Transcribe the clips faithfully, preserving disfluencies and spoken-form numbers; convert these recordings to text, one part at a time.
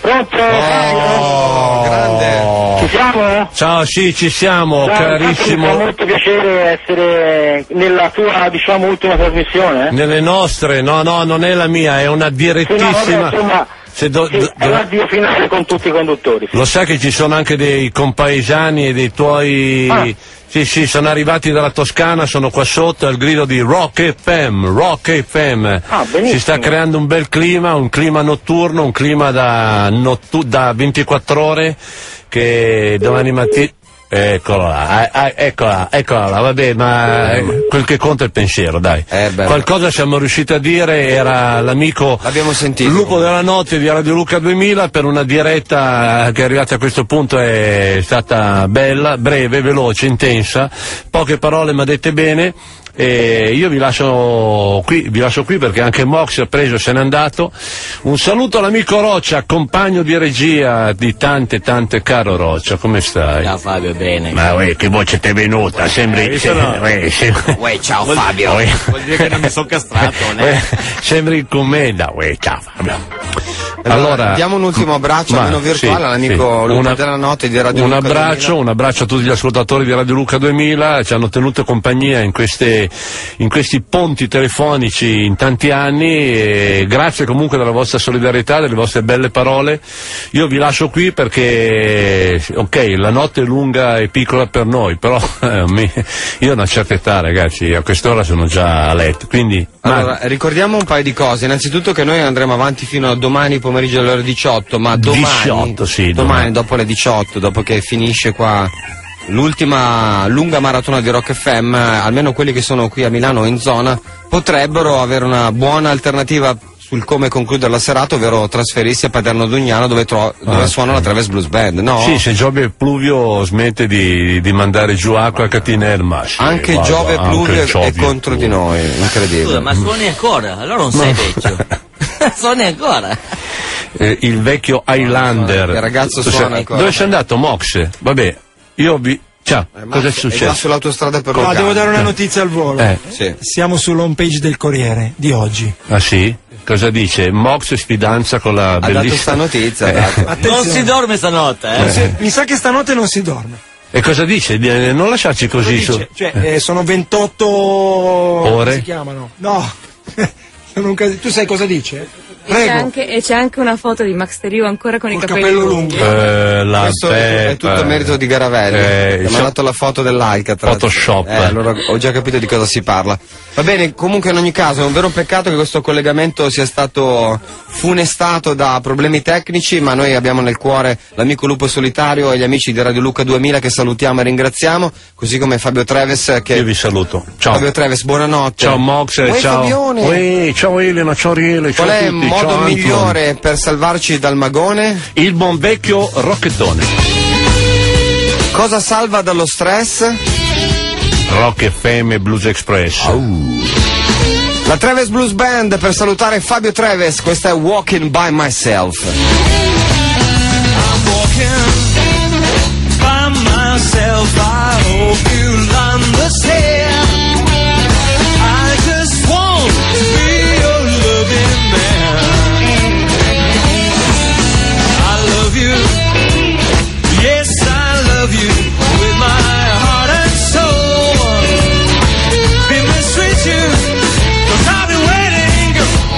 Pronto? Oh, grande. Ci siamo? Ciao, sì, ci siamo, Ciao, carissimo. Mi fa molto piacere essere nella tua, diciamo, ultima trasmissione. Eh? Nelle nostre, no, no, non è la mia, è una direttissima. Sì, no, vabbè, insomma, Se do, sì, do, è l'addio finale con tutti i conduttori. Sì. Lo sai che ci sono anche dei compaesani e dei tuoi... Ah. Sì, sì, sono arrivati dalla Toscana, sono qua sotto al grido di Rock F M, Rock F M. Ah, benissimo. Si sta creando un bel clima, un clima notturno, un clima da, nottu- da ventiquattro ore che domani mattina... Eccola là, ah, ah, eccola, eccola là, vabbè, ma eh, quel che conta è il pensiero, dai. Eh, Qualcosa siamo riusciti a dire, era l'amico L'abbiamo sentito. Lupo della Notte di Radio Luca duemila per una diretta che è arrivata a questo punto è stata bella, breve, veloce, intensa, poche parole ma dette bene. E io vi lascio qui, vi lascio qui perché anche Mox ha preso e se n'è andato. Un saluto all'amico Roccia, compagno di regia di tante tante. Caro Roccia, come stai? Ciao Fabio, bene. Ma uè, che voce ti è venuta? Sembri... Eh, se, no. uè, se, Uè, ciao Vuol- Fabio. uè. Vuol dire che non mi sono castrato, Eh, né? sembri in commenda. Uè, ciao Fabio. Allora, diamo un ultimo abbraccio, ma, almeno virtuale, sì, all'amico sì. Luca Una- della Notte di Radio Un Luca abbraccio, duemila. un abbraccio a tutti gli ascoltatori di Radio Luca duemila, ci hanno tenuto compagnia in, queste, in questi ponti telefonici in tanti anni e grazie comunque della vostra solidarietà, delle vostre belle parole. Io vi lascio qui perché, ok, la notte è lunga e piccola per noi, però eh, mi- io ho una certa età, ragazzi, a quest'ora sono già a letto, quindi... Allora, ricordiamo un paio di cose. Innanzitutto che noi andremo avanti fino a domani pomeriggio alle ore diciotto, ma domani, diciotto, sì, domani, domani. dopo le diciotto, dopo che finisce qua l'ultima lunga maratona di Rock F M, almeno quelli che sono qui a Milano o in zona potrebbero avere una buona alternativa sul come concludere la serata, ovvero trasferirsi a Paderno Dugnano dove, tro- dove Ah, suona la Traves Blues Band, no? Sì, se Giove Pluvio smette di, di mandare giù acqua a Catinelma. Sì, Anche guarda, Giove anche Pluvio è Giove contro di Pluvio. noi, incredibile. Scusa, ma suoni ancora? Allora non sei vecchio. Suoni ancora. Eh, il vecchio Highlander. Il ragazzo Tu suona sei- ancora. Dove sei andato, Mox? Vabbè, io vi... Ciao, Eh, cosa è Max, è successo? là sull'autostrada per No, Locano. devo dare una notizia al volo. Eh, Sì. Siamo sull'home page del Corriere di oggi. ah sì? Cosa dice? Mox fidanza con la Ha dato bellissima... sta notizia, Eh, ha dato. Attenzione. Non si dorme stanotte, Non eh? si- mi sa che stanotte non si dorme. E cosa dice? Di- eh, Non lasciarci così su... Dice, cioè, eh, sono ventotto come Ore? si chiamano? No. Sono un cas- tu sai cosa dice? E c'è, Prego. anche, e c'è anche una foto di Max Terio ancora con i Col capelli capello lunghi. lungo. Eh, la Questo è, è tutto Peppa. merito di Garavelli, Eh, che mi ha so- dato la foto dell'Alcatraz. Photoshop. Eh, allora ho già capito di cosa si parla. Va bene, comunque in ogni caso è un vero peccato che questo collegamento sia stato funestato da problemi tecnici, ma noi abbiamo nel cuore l'amico Lupo Solitario e gli amici di Radio Luca duemila che salutiamo e ringraziamo, così come Fabio Treves che... Io vi saluto. Ciao. Fabio Treves, buonanotte. Ciao Mox, Uè, ciao. Fabione. Uè, ciao Elena, ciao Riele, ciao Qual a è il tutti, modo ciao Anton. migliore per salvarci dal magone? Il buon vecchio rocchettone. Cosa salva dallo stress? Rock F M e Blues Express. La Treves Blues Band per salutare Fabio Treves, questa è Walking by Myself. I'm walking by myself. I hope you'll understand. I just want to be your loving man. I love you, yes I love you with my heart and soul. Be mistreat you, 'cause I've been waiting.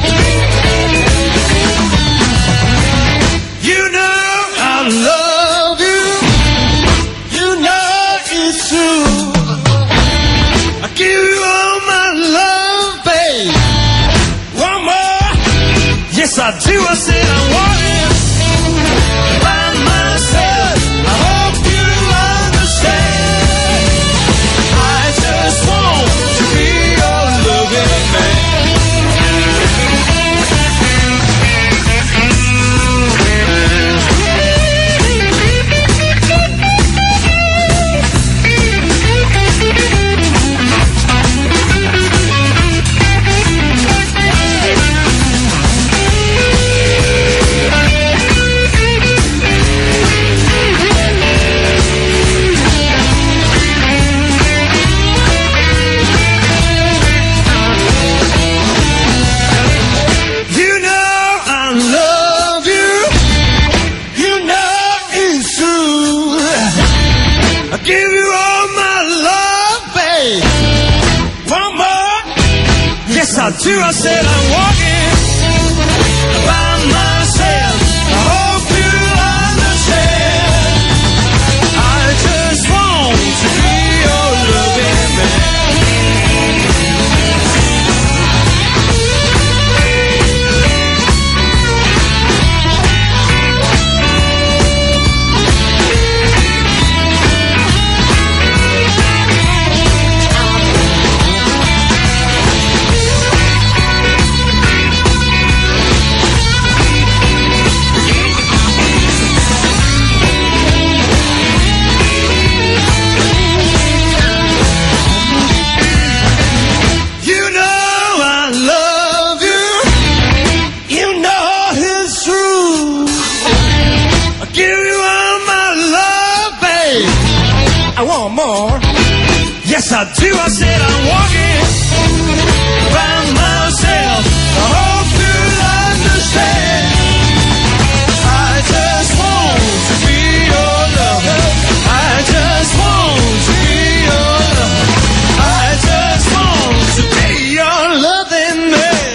You know I love you. You know it's true. I give you all my love, babe. One more. Yes, I do. I said I want it. By myself. I hope you understand. I just want to be your loving man. I do. I said I'm walking by myself. I hope you understand. I just want to be your loving man. Yes, I do. I said I'm walking by myself. I hope you'll understand. I just want to be your lover. I just want to be your lover. I just want to be your loving man.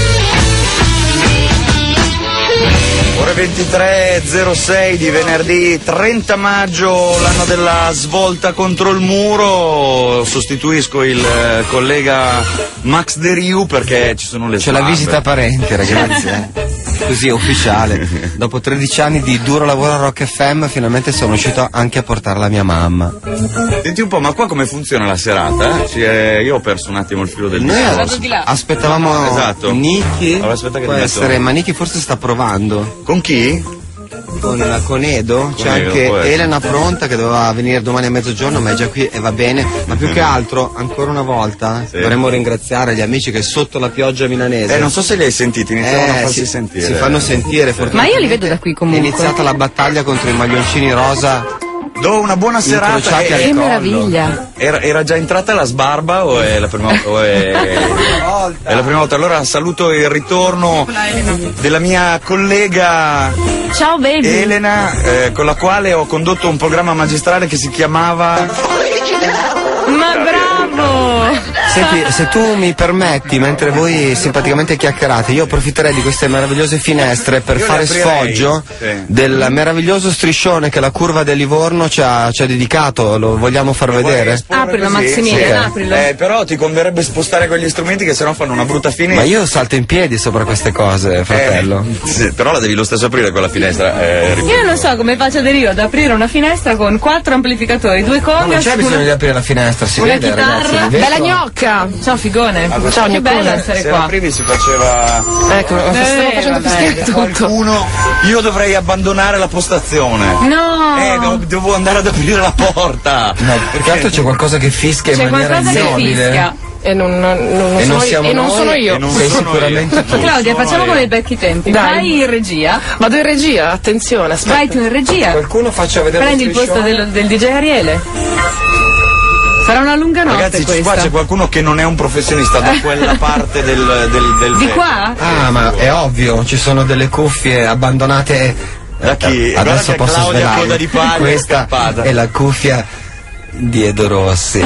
Ore ventitré e zero sei di venerdì trenta maggio, l'anno della svolta contro il muro. Sostituisco il eh, collega Max De Riu perché ci sono le C'è la sbarbe. visita parente, ragazzi. eh. Così ufficiale. Dopo tredici anni di duro lavoro a Rock F M, finalmente sono riuscito anche a portare la mia mamma. Senti un po', ma qua come funziona la serata? Eh? Ci è- Io ho perso un attimo il filo del Noi discorso. aspettavamo Esatto. Niki. Allora, aspetta che Può ti metto- essere, ma Niki forse sta provando. Con chi? Con, con Edo, c'è Edo, anche può essere. Elena pronta che doveva venire domani a mezzogiorno, ma è già qui e va bene. Ma più che altro, ancora una volta, Sì. vorremmo ringraziare gli amici che sotto la pioggia milanese Eh, non so se li hai sentiti, iniziano a Eh, farsi si, sentire. si fanno sentire. Ma io li vedo da qui È comunque. iniziata la battaglia contro i maglioncini rosa. Do una buona serata. Incrociati e- al Che collo. meraviglia. Era, era già entrata la sbarba o è la prima, o è, è la prima volta? Allora saluto il ritorno della mia collega Ciao baby. Elena, eh, con la quale ho condotto un programma magistrale che si chiamava... Ma bravo. Senti, se tu mi permetti, mentre voi simpaticamente chiacchierate, io approfitterei di queste meravigliose finestre per Io le fare aprirei, sfoggio sì. del meraviglioso striscione che la curva del Livorno ci ha, ci ha dedicato. Lo vogliamo far Vuoi vedere? esporre Aprilo, così? Maximiliano, Sì. aprilo. Eh, però ti converrebbe spostare quegli strumenti che sennò fanno una brutta fine. Ma io salto in piedi sopra queste cose, fratello. Eh, sì, però la devi lo stesso aprire quella finestra. Eh, ripeto. Io non so come faccio Derivo ad aprire una finestra con quattro amplificatori, due Ma non congas, c'è bisogno una, di aprire la finestra, si una vede, chitarra. ragazzi. vi vedo. Bella gnocca. Ciao figone. Ciao, che bello essere Se qua. la aprivi si faceva... Ecco, stiamo facendo fischiare tutto. Qualcuno... Io dovrei abbandonare la postazione. No. Eh, devo, devo andare ad aprire la porta. No, perché altro c'è qualcosa che fischia in C'è maniera qualcosa che ignobile. fischia. E non, non, non E sono, non siamo e non noi, sono io. e non Sei sono sicuramente io. tu. Claudia, Sono facciamo io. come i vecchi tempi. Dai. Vai in regia. Vado in regia, attenzione, aspetta. Vai tu in regia. Qualcuno faccia vedere Prendi il posto del, del D J Ariele. Sarà una lunga notte Ragazzi, questa. qua c'è qualcuno che non è un professionista da quella parte del, del, del Di vetro. qua? Ah, ma è ovvio, ci sono delle cuffie abbandonate. Da chi? Guarda Adesso che posso Claudia svelarvi. Coda di Paglia è Questa scappata. è la cuffia di Edo Rossi.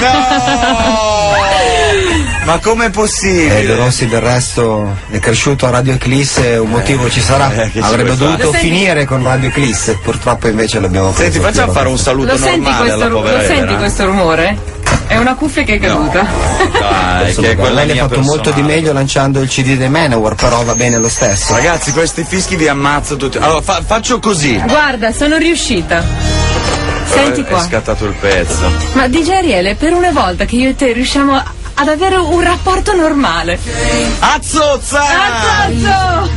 Ma com'è possibile? Edo Rossi del resto è cresciuto a Radio Eclisse, un motivo ci sarà. eh, che ci Avrebbe vuoi dovuto fare? finire con Radio Eclisse, purtroppo invece l'abbiamo preso. Senti, facciamo via. fare un saluto Lo senti, normale alla questo, povera lo senti Elena. questo rumore? È una cuffia che è caduta. Dai, che è quella Lei ne ha mia fatto molto di personale. meglio lanciando il C D dei Manowar, però va bene lo stesso. Ragazzi, questi fischi vi ammazzo tutti. Allora, fa- faccio così. Guarda, sono riuscita. Senti È qua. scattato il pezzo. Ma D J Ariele, per una volta che io e te riusciamo a- ad avere un rapporto normale. Azzozza! Azzazzo!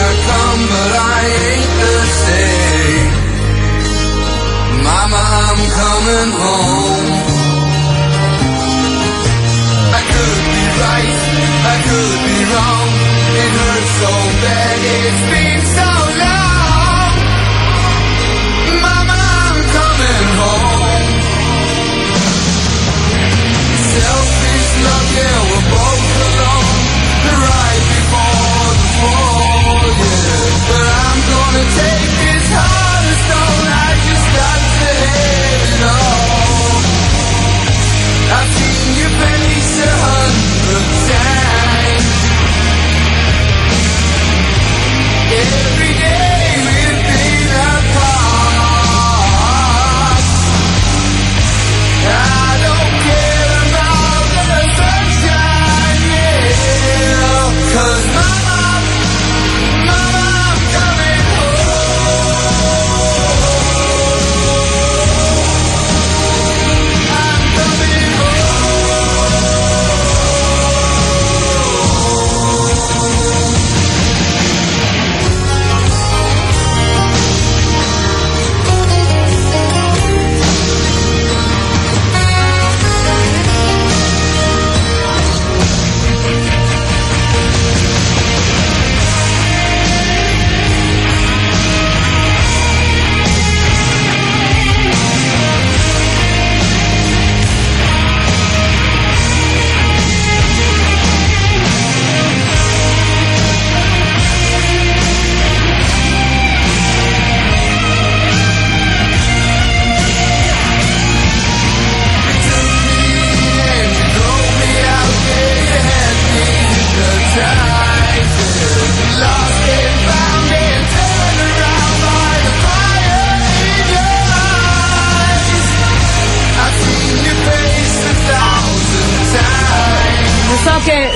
Mama, I'm coming home. I could be right, I could be wrong. It hurts so bad, it's been so long. Mama, I'm coming home. Selfish love, yeah, we're both alone. Right before the fall, yeah. But I'm gonna take this heart of stone. I just got to have it all.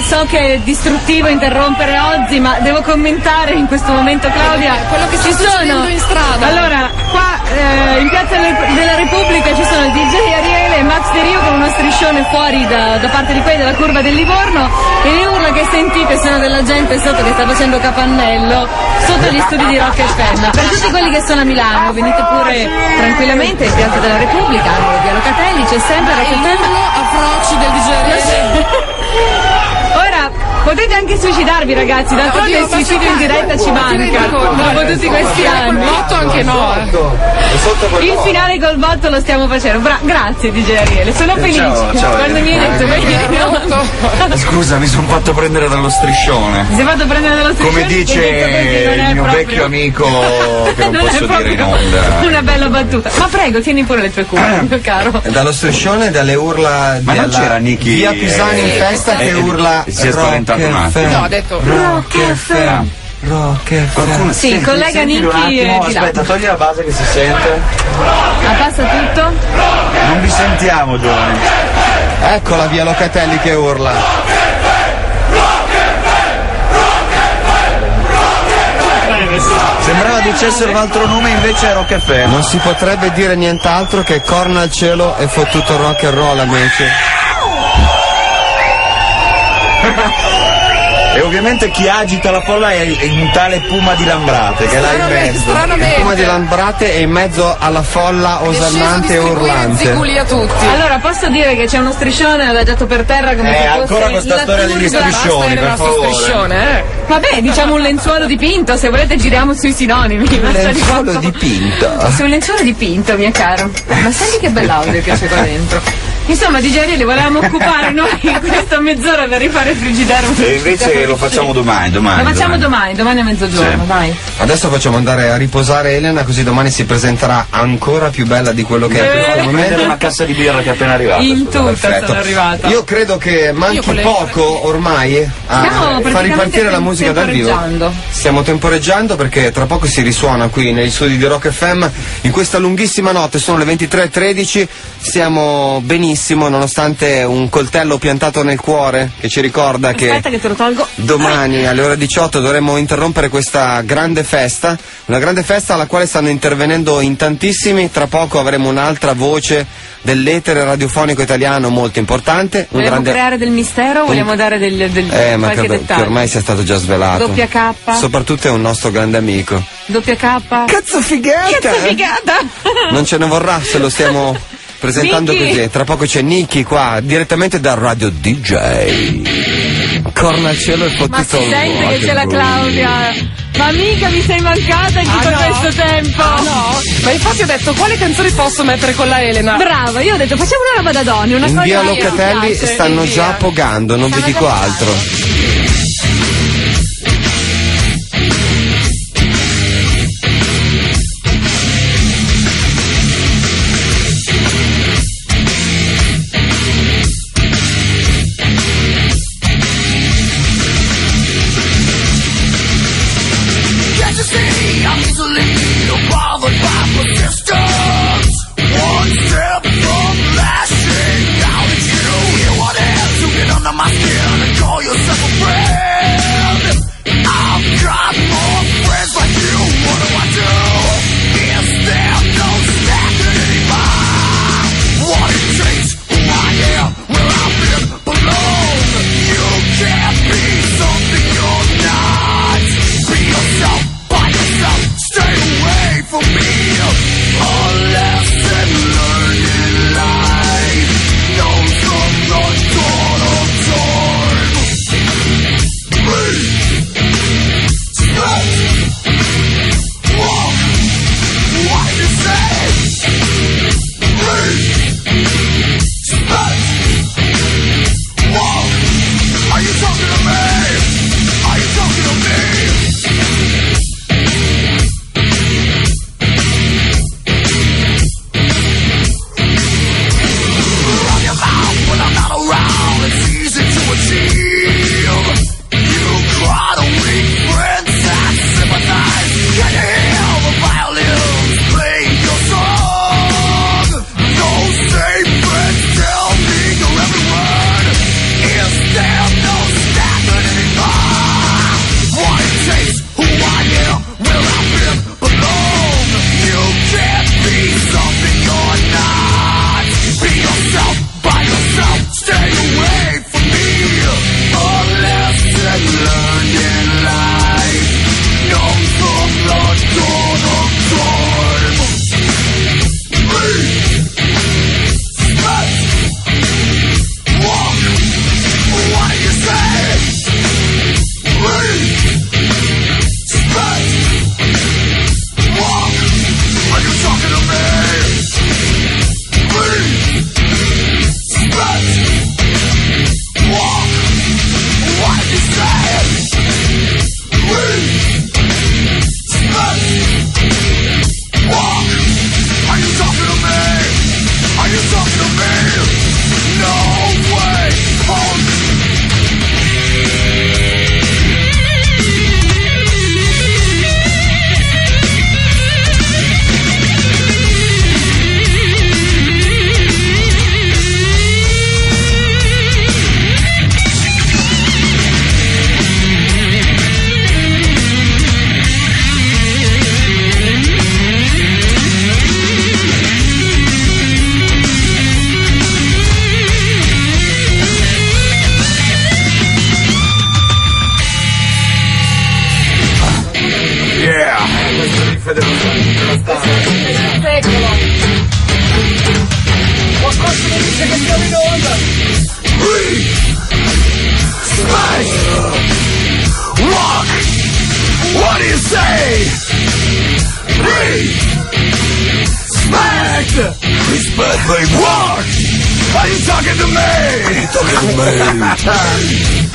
so che è distruttivo interrompere Ozzy, ma devo commentare in questo momento, Claudia, quello che ci sono in strada. Allora, qua eh, in Piazza della Repubblica ci sono il D J Ariele e Max De Rio con uno striscione fuori da, da parte di quelli della curva del Livorno, e le urla che sentite sono della gente sotto che sta facendo capannello sotto gli studi di Rock F M. Per tutti quelli che sono a Milano, venite pure tranquillamente in Piazza della Repubblica, via Locatelli, c'è sempre Rock F M. Approcci del D J Ariele. Ora potete anche suicidarvi, ragazzi, d'altronde il suicidio in diretta ci manca dopo tutti questi anni. Botto anche no. Il finale col botto lo stiamo facendo. Bra- grazie D J Ariele, sono felice. Ciao, ciao, quando mi hai detto che Scusa, mi sono fatto prendere dallo striscione. ti sei fatto prendere dallo striscione. Come dice il mio proprio... vecchio amico, che non, non posso è dire in proprio onda. una bella battuta. Ma prego, tieni pure le tue cure, mio caro. Dallo striscione, dalle urla Ma non della c'era Nicky via Pisani in festa eh, che eh, urla si è spaventato un attimo. No, ha detto Rock F M. Rock F M. Sì, il collega Sentilo un Nicky attimo, è di là. aspetta, togli la base che si sente. Ah, passa tutto? Non vi sentiamo, giovani. Eccola via Locatelli che urla. Sembrava dicessero un altro nome, invece è Rock F M. Non si potrebbe dire nient'altro che corna al cielo e fottuto rock and roll, amici. E ovviamente chi agita la folla è un tale Puma di Lambrate che è là in mezzo. Stranamente. Come di Lambrate e in mezzo alla folla osannante e urlante. Ziguli a tutti. Allora, posso dire che c'è uno striscione adagiato per terra come Eh, se fosse ancora questa la storia degli turba. striscioni, per favore. Striscione, eh. Vabbè, diciamo un lenzuolo dipinto, se volete giriamo sui sinonimi. Un basta di lenzuolo quanto- dipinto. Su un lenzuolo dipinto, mio caro. Ma senti che bell'audio che c'è qua dentro. Insomma, D J Ariele, volevamo occupare noi in questa mezz'ora per rifare il frigidaire. E invece lo facciamo domani, domani. Lo facciamo domani, domani a mezzogiorno, Sì. dai. Adesso facciamo andare a riposare Elena, così domani si presenterà ancora più bella di quello che è in questo Prendere momento. una cassa di birra che è appena arrivata. In scusa. tutta Perfetto. sono arrivata. Io credo che manchi Io con le- poco ormai a Stiamo far praticamente ripartire la musica dal vivo. temporeggiando. Stiamo temporeggiando perché tra poco si risuona qui negli studi di Rock F M in questa lunghissima notte, sono le ventitré e tredici, siamo benissimo nonostante un coltello piantato nel cuore che ci ricorda Aspetta che che te lo tolgo. domani alle ore diciotto dovremmo interrompere questa grande festa, una grande festa alla quale stanno intervenendo in tantissimi, tra poco avremo un'altra voce dell'etere radiofonico italiano molto importante, un Vogliamo grande... creare del mistero o vogliamo dare del, del Eh, ma qualche credo che dettaglio? ormai sia stato già svelato. Doppia K? Soprattutto è un nostro grande amico. Doppia K? Cazzo figata! Cazzo figata! Non ce ne vorrà se lo stiamo presentando Nicky. così. Tra poco c'è Nicky qua, direttamente da Radio D J. Corna al cielo e fottuto. Ma si sente rock che c'è and la roll. Claudia. Ma mica mi sei mancata in tutto Ah, no? questo tempo. Ah, no? Ma infatti ho detto quali canzoni posso mettere con la Elena? Brava, io ho detto facciamo una roba da donne, una In cosa via che mi Locatelli piace. stanno in già via. pogando, non vi Stanno dico già altro. Can't you see I'm easily bothered by persistence? One step from lashing out at you. You want to get under my skin and call yourself a Qualcosa mi dice che siamo in onda. Smash! Rock! What do you say? Three! Smash! Respect, baby! Rock! Are you talking to me? Talking to me!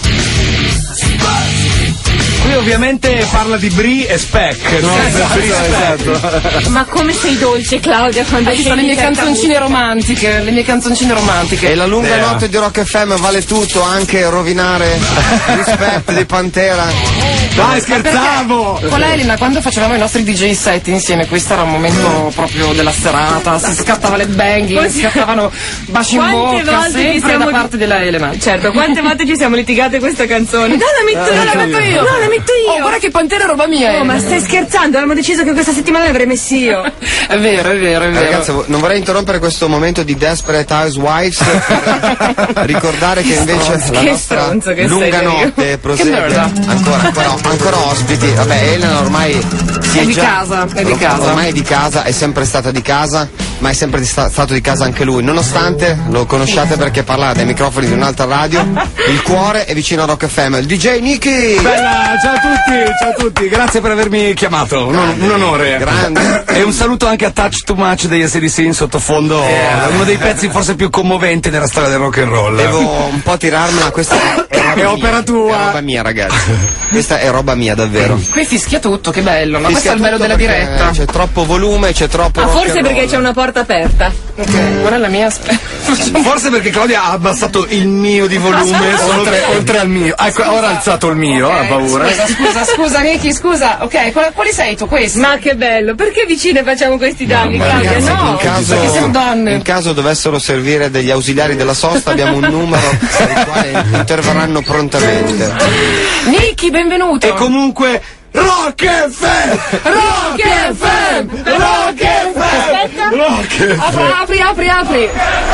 Qui ovviamente parla di Brie e Speck, no? Esatto, esatto. Ma come sei dolce, Claudia, quando Ci sono le mie canzoncine romantiche, le mie canzoncine romantiche. E la lunga Eh. notte di Rock F M vale tutto, anche rovinare Respect di Pantera. Dai, scherzavo! Con Elena, quando facevamo i nostri D J set insieme, questo era un momento proprio della serata, si scattava le banging, si scattavano baci in Quante bocca, volte ci sempre siamo- da parte della Elena. Certo, quante volte ci siamo litigate questa canzone? No, la metto io, Non la metto io! No, la metto io! Oh, guarda che Pantera è roba mia! Oh, Elena. ma stai scherzando? Avevamo deciso che questa settimana l'avrei messi io. È vero, è vero, è vero. Ragazzi, vo- non vorrei interrompere questo momento di Desperate Housewives per ricordare che invece la Che nostra stronzo che lunga sei, Dario. notte prosegue. merda. Ancora, ancora, ancora ospiti. Vabbè, Elena ormai si È è di già- casa, è di or- casa. Ormai è di casa, è sempre stata di casa, ma è sempre di sta- stato di casa anche lui. Nonostante lo conosciate perché parla dai microfoni di un'altra radio, il cuore è vicino a Rock F M. Il D J Nicky! Bella, ciao a tutti, ciao a tutti, grazie per avermi chiamato, un, un onore. Grande. E un saluto anche a Touch Too Much degli A C D C in sottofondo, uno dei pezzi forse più commoventi della storia del rock and roll. Devo un po' tirarmela, questa è roba È mia, opera tua. È roba mia, ragazzi. Questa è roba mia, davvero. Qui fischia tutto, che bello, ma questo Fischia è il bello tutto della perché diretta. C'è troppo volume, c'è troppo Ah, rock forse and perché roll. c'è una porta aperta. Ok, qual è la mia? Aspetta. Forse perché Claudia ha abbassato il mio di volume oltre, oltre al mio. Ecco, ora ha alzato il mio, ha paura. Scusa, scusa, scusa, Nicky, scusa. Ok, quali, quali sei tu? Questo? Ma che bello, perché vicine facciamo questi danni, Claudia? Ragazzi, No! in caso, perché siamo donne. in caso dovessero servire degli ausiliari della sosta abbiamo un numero per il quale interverranno prontamente. Nicky, benvenuto. E comunque Rock F M! Rock F M! Rock F M! Rock F M! Apri, apri, apri, apri.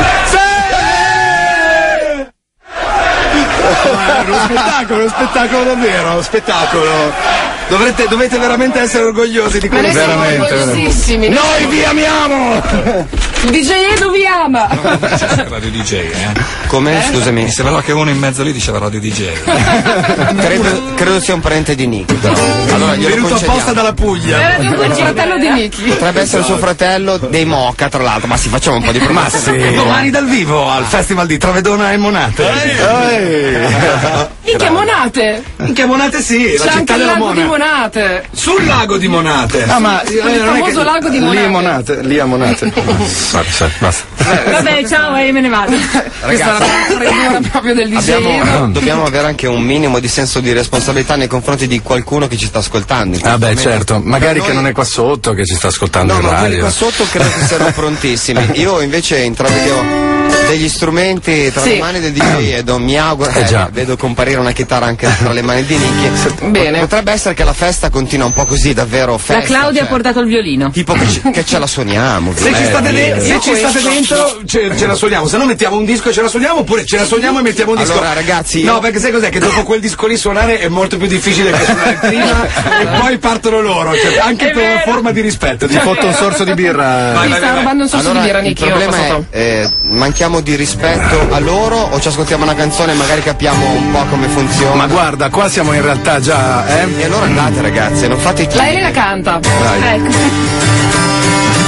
Uno spettacolo, uno spettacolo davvero, uno spettacolo. Dovrete, dovete veramente essere orgogliosi di Ma quello noi che siamo veramente. orgogliosissimi. Noi vi amiamo! D J Edo vi ama. Radio D J, eh? Come? Scusami. Mi sembrava che uno in mezzo lì diceva Radio D J. Credo, credo sia un parente di Nick, però. Allora glielo Venuto apposta concediamo. dalla Puglia. Era il fratello di Nicky. Potrebbe essere suo fratello dei Moca, tra l'altro, ma si facciamo un po' di Ma promesse. sì. Domani dal vivo al Festival di Travedona e Monate. Minchia, Monate. Minchia Monate sì, C'è la anche città il della lago di Mona. Monate. Sul lago di Monate. Ah, ma Il famoso lago di lì Monate. a Monate, lì a Monate. Basta, basta. Vabbè, ciao, io me ne vado. Questa è la premura proprio del D J Edo. Abbiamo, dobbiamo avere anche un minimo di senso di responsabilità nei confronti di qualcuno che ci sta ascoltando. in Ah questo beh, momento. certo, magari Per che noi- non è qua sotto, che ci sta ascoltando No, in ma quelli radio. qua sotto credo che siano prontissimi. Io invece intravedo degli strumenti tra Sì. le mani del D J Edo, mi auguro, Eh già. vedo comparire una chitarra anche tra le mani di Nicky. Bene. Potrebbe essere che la festa continua un po' così, davvero festa. La Claudia ha cioè, portato il violino. tipo che, ci- che ce la suoniamo. Se ci eh, state, de- eh. se io ci state questo- dentro ce, ce la suoniamo, se no mettiamo un disco e ce la suoniamo, oppure ce la suoniamo e mettiamo un disco. Allora, ragazzi, No, io- perché sai cos'è? Che dopo quel disco lì suonare è molto più difficile che suonare prima e poi partono loro. Cioè, anche È per una vero. forma di rispetto. Ti fotto un sorso di birra. Vai, Mi vai, sta vai. rubando un sorso Allora, di birra, il Nicky. io problema lo è, so. eh, manchiamo di rispetto a loro o ci ascoltiamo una canzone e magari capiamo un po' come funziona. Ma guarda, qua siamo in realtà già, eh? E allora andate ragazzi, non fate i La Elena canta. Vai. Ecco.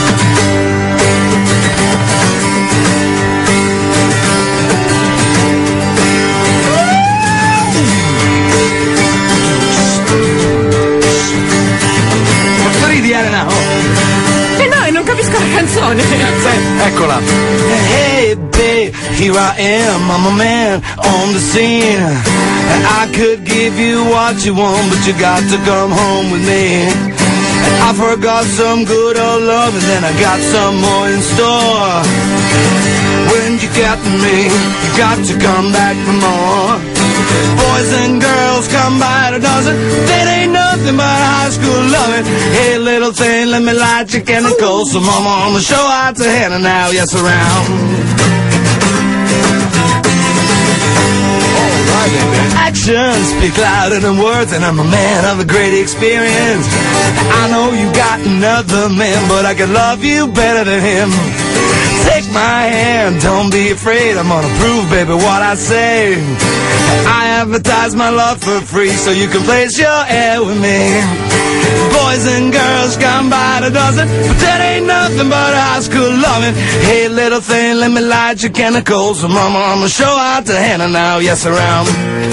Cosa ridi, Elena? Oh. Eh no, e non capisco la canzone. Eccola. Hey, babe, here I am, I'm a man on the scene. And I could give you what you want, but you got to come home with me. And I forgot some good old love, and then I got some more in store. When you get me, you got to come back for more. Boys and girls come by the dozen, that ain't nothing but high school loving. Hey, little thing, let me light your candle, so mama on the show out to Hannah now, yes around. Actions speak louder than words, and I'm a man of a great experience. I know you got another man, but I can love you better than him. Take my hand, don't be afraid, I'm gonna prove, baby, what I say. I advertise my love for free, so you can place your air with me. Boys and girls come by the dozen, but that ain't nothing but high school loving. Hey, little thing, let me light your chemicals. So mama, I'ma show out to Hannah now, yes, around.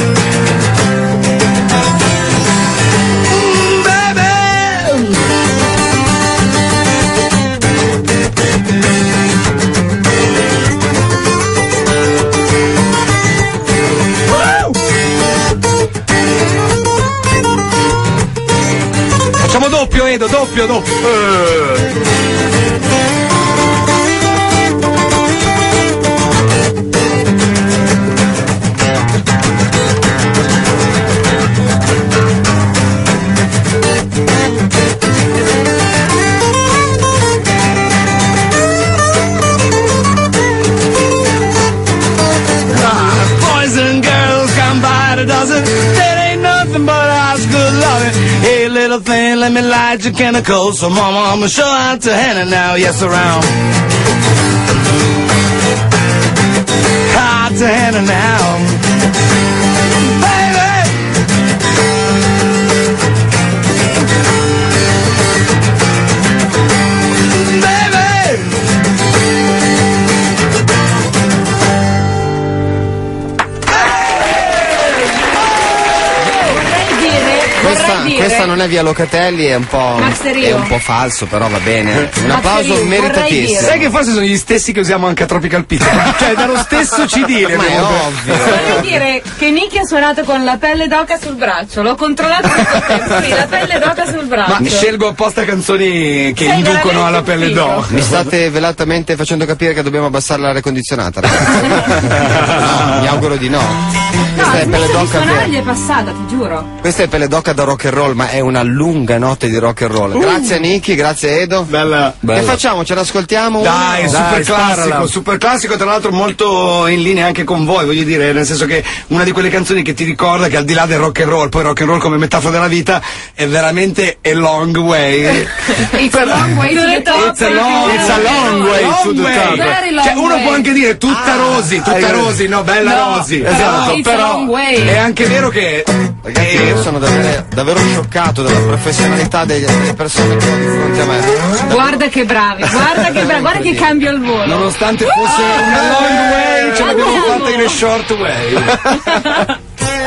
Mm, baby. Woo! Facciamo doppio, Edo, doppio, doppio. Eh. That ain't nothing but high school loving. Hey, little thing, let me light your chemicals. So, mama, I'ma show out to Hannah now, yes, around. Out to Hannah now. Baby! Questa, questa non è Via Locatelli, è un po', è un po' falso, però va bene. Un applauso meritatissimo. Sai che forse sono gli stessi che usiamo anche a Tropical Pizza? Cioè, dallo stesso C D. Ma è ovvio. Vorrei dire che Nicky ha suonato con la pelle d'oca sul braccio. L'ho controllato tutto il tempo. Sì, la pelle d'oca sul braccio. Ma scelgo apposta canzoni che Sei inducono alla pelle figo. d'oca. Mi state velatamente facendo capire che dobbiamo abbassare l'aria condizionata, ragazzi. No, mi auguro di no. No, Questa è pelle di d'oca suonare per- gli è passata, ti giuro. Questa è pelle d'oca da rock and roll, ma è una lunga notte di rock and roll. Uh. Grazie a Nicky, grazie Edo. Bella. Che facciamo? Ce l'ascoltiamo? Dai, uno? super Dai, classico, sparala. super classico, tra l'altro molto in linea anche con voi, voglio dire, nel senso che una di quelle canzoni che ti ricorda che al di là del rock and roll, poi rock and roll come metafora della vita è veramente a long way. It's a long way to the top. It's a long, it's a long way to the top. Very long Cioè uno way. può anche dire tutta Ah, Rosy, tutta hai- Rosy, no, bella No, Rosy. però Esatto, it's a però long way. è anche vero che Ragazzi, io sono davvero, davvero scioccato dalla professionalità delle, delle persone che ho di fronte a me. Guarda che bravi, guarda che bravi, guarda che cambio il volo. nonostante fosse una long way, ce l'abbiamo fatta in a short way.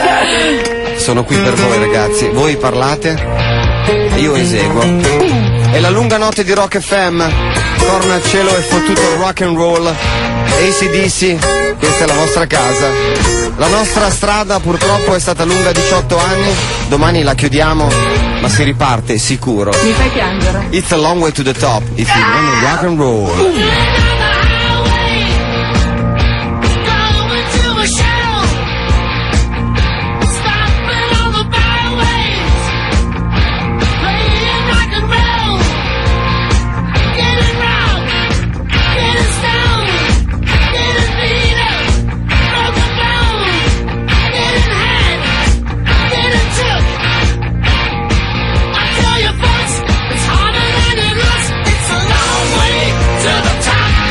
Sono qui per voi ragazzi, voi parlate e io eseguo. È la lunga notte di Rock F M, torna al cielo e fottuto rock and roll. A C D C, questa è la vostra casa. La nostra strada purtroppo è stata lunga diciotto anni, domani la chiudiamo, ma si riparte sicuro. Mi fai piangere. It's a long way to the top if you wanna rock and roll. It's harder than it looks. It's a long way to the top.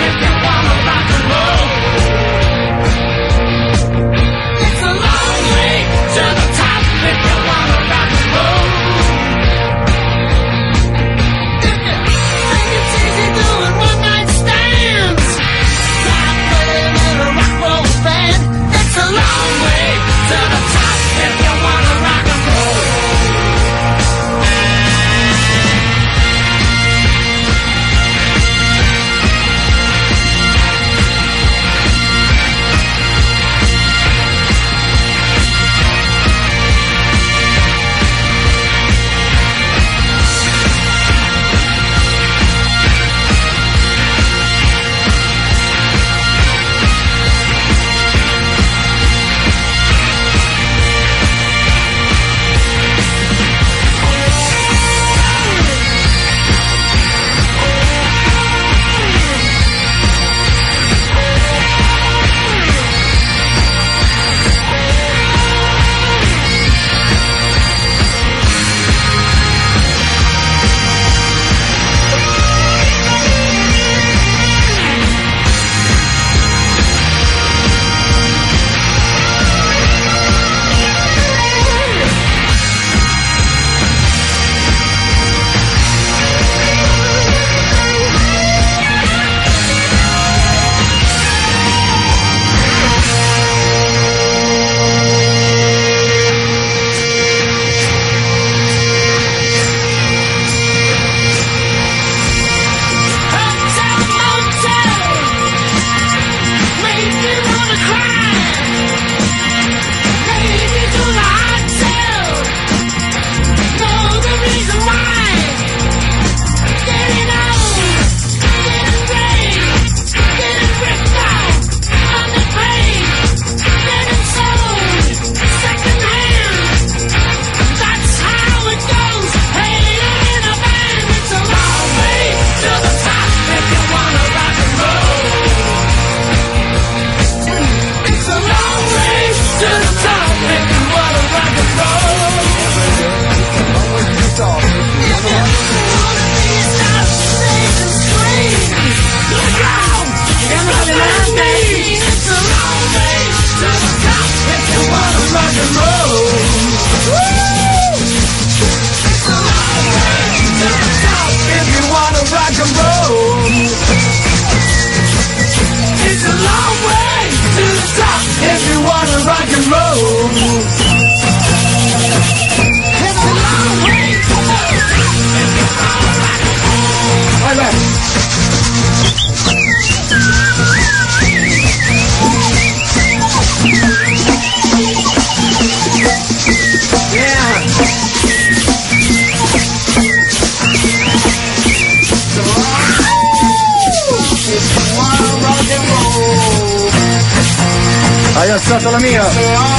Hai alzato la mia.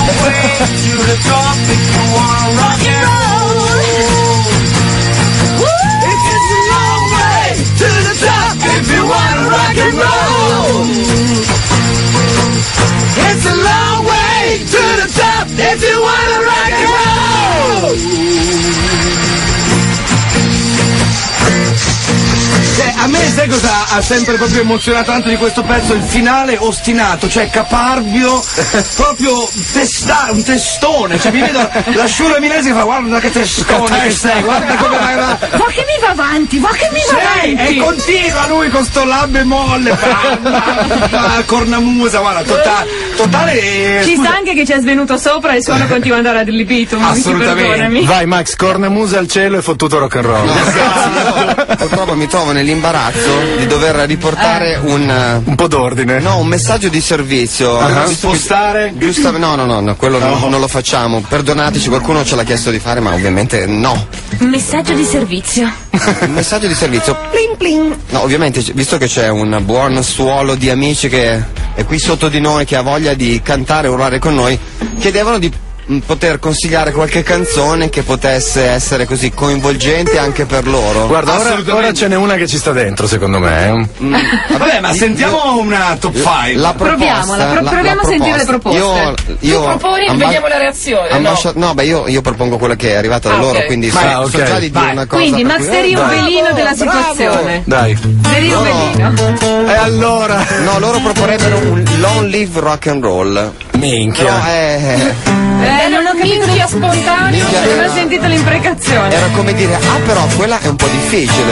Eh, a me sai cosa ha sempre proprio emozionato tanto di questo pezzo? Il finale ostinato, cioè caparbio, proprio testa, un testone, cioè mi vedo la sciura Milesi che fa guarda che testone che sei, guarda come vai va. Ma che mi va avanti, ma che mi va Sì, avanti! e continua lui con sto la bemolle, fa, fa, fa cornamusa, guarda, totale, totale eh, Ci scusa. sta anche che ci è svenuto sopra e il suono continua ad andare ad libitum. Assolutamente. Vai Max, cornamusa al cielo e fottuto rock and roll. No, io purtroppo mi trovo nell'imbarazzo di dover riportare Eh. un Un po' d'ordine. no, un messaggio di servizio. Ah, Visto che- spostare? Giusta, no, no, no, no, quello No. Non, non lo facciamo. Perdonateci, qualcuno ce l'ha chiesto di fare, ma ovviamente no. Messaggio di servizio. Un messaggio di servizio. Pling pling. No, ovviamente, c- visto che c'è un buon suolo di amici che è qui sotto di noi, che ha voglia di cantare e urlare con noi, chiedevano di mh, poter consigliare qualche canzone che potesse essere così coinvolgente anche per loro. Guarda, ora, Assolutamente. ora ce n'è una che ci sta dentro, secondo me. eh. Vabbè, ma sentiamo una top cinque. La proposta, Proviamola, pro- la- proviamo la a sentire le proposta. proposte. Io, io Tu proponi e amba- vediamo la reazione. ambascia- no, beh, io, io propongo quella che è arrivata da Ah, loro, ok. quindi Vai, so, so ok. già di dire Vai. una cosa. Quindi per Max cui- Derio Dai. velino della bravo. situazione. Dai. Derio velino. E allora? No, loro proporrebbero un long live rock and roll. Minchia. Però è, Eh, non ho capito. Minchia spontaneo. Minchia. Non ho sentito l'imprecazione. era come dire, ah però quella è un po' difficile.